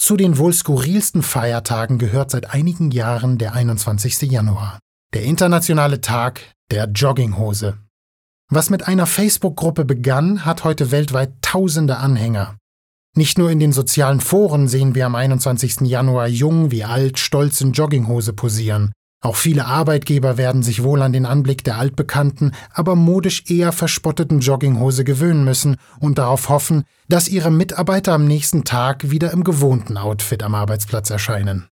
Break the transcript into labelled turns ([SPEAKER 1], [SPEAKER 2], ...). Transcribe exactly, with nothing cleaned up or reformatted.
[SPEAKER 1] Zu den wohl skurrilsten Feiertagen gehört seit einigen Jahren der einundzwanzigste Januar, der internationale Tag der Jogginghose. Was mit einer Facebook-Gruppe begann, hat heute weltweit tausende Anhänger. Nicht nur in den sozialen Foren sehen wir am einundzwanzigsten Januar jung wie alt stolz in Jogginghose posieren. Auch viele Arbeitgeber werden sich wohl an den Anblick der altbekannten, aber modisch eher verspotteten Jogginghose gewöhnen müssen und darauf hoffen, dass ihre Mitarbeiter am nächsten Tag wieder im gewohnten Outfit am Arbeitsplatz erscheinen.